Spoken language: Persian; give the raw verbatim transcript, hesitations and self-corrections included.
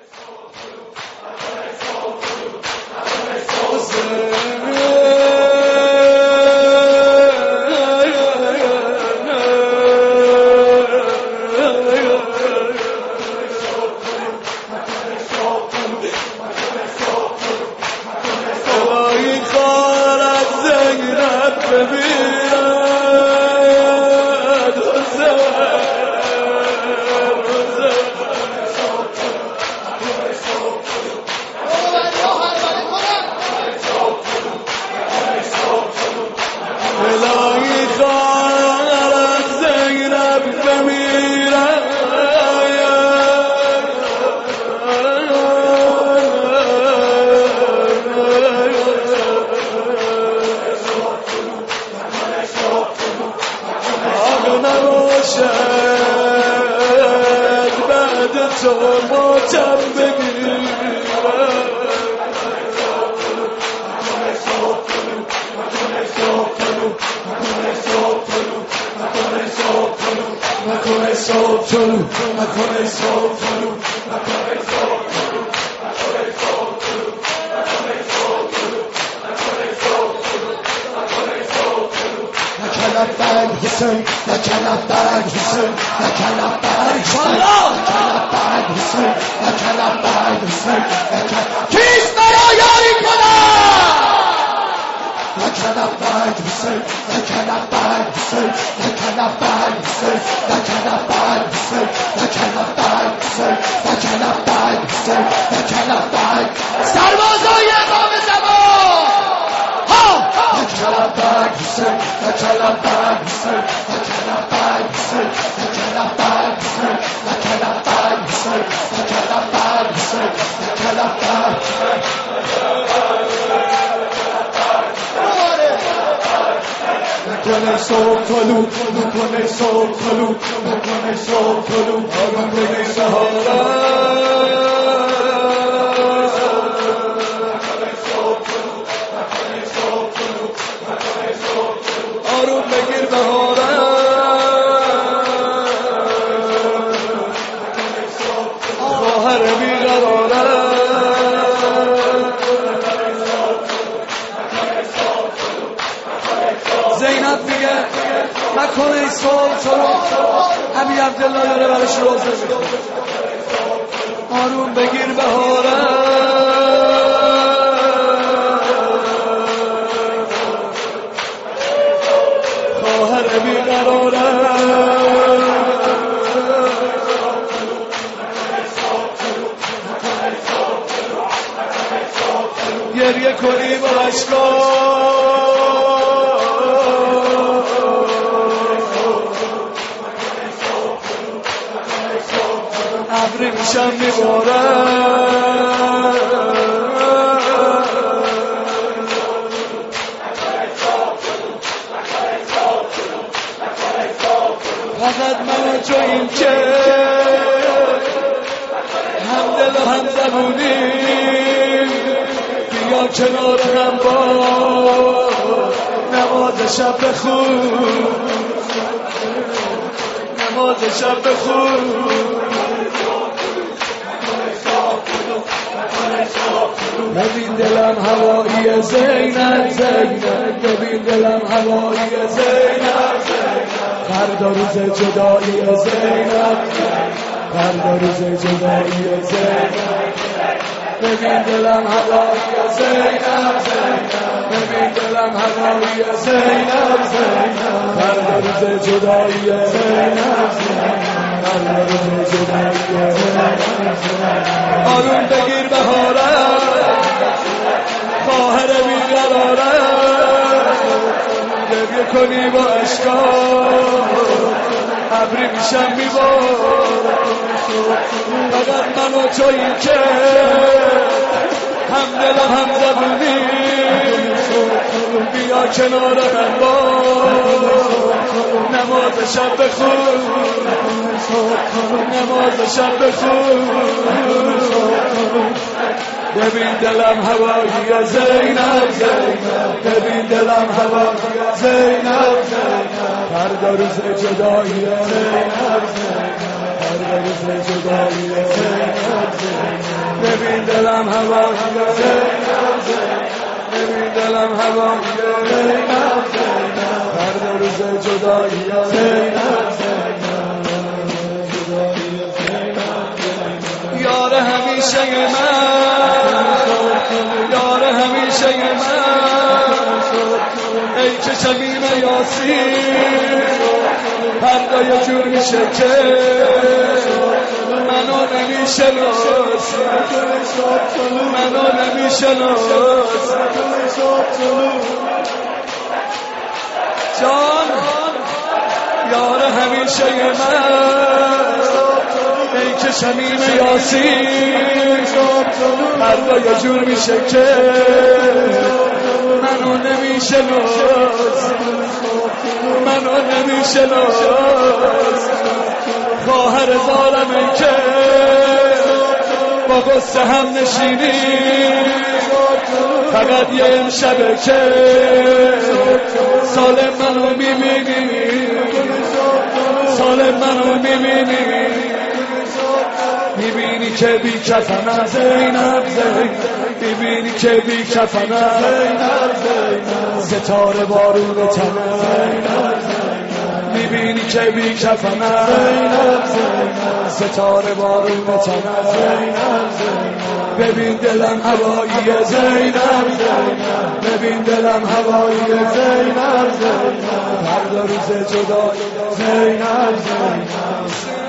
آروم بگیر بهارم خواهر بیقرارم گریه کنی با عشقام ابری میشم میبارم فقط من و تویی که هم دلم هم زبونی بیا کنار من باش نماز شب بخون نماز شب بخون ببین دلم هوایی زینب زینب ببین دلم هوایی زینب زینب فردا روز جدایی زینب زینب فردا روز جدایی زینب زینب ببین دلم هوای زینب زینب ببین دلم هوای زینب زینب فردا روز جدایی زینب زینب جدایی زینب زینب یار همیشه من یار همیشه من ای که شمیم یاسین فردا یه جور میشه که منو نمیشناسی منو نمیشناسی جان یار همیشه من ای که شمیم یاسین فردا یه جور میشه که منو نمیشناسی منو نمیشناسی خواهر ظالمه که با غصه هم نشینی فقط یه امشبه که سالم منو میبینی سالم منو میبینی میبینی که بی کفنم زینب زینب میبینی که بی کفنم زینب زینب ستاره بارون تنم زینب زینب میبینی که بی کفنم زینب زینب ستاره بارون تنم زینب زینب ببین دلم هوایی زینب زینب ببین دلم هوایی زینب زینب فردا روز جدایی زینب زینب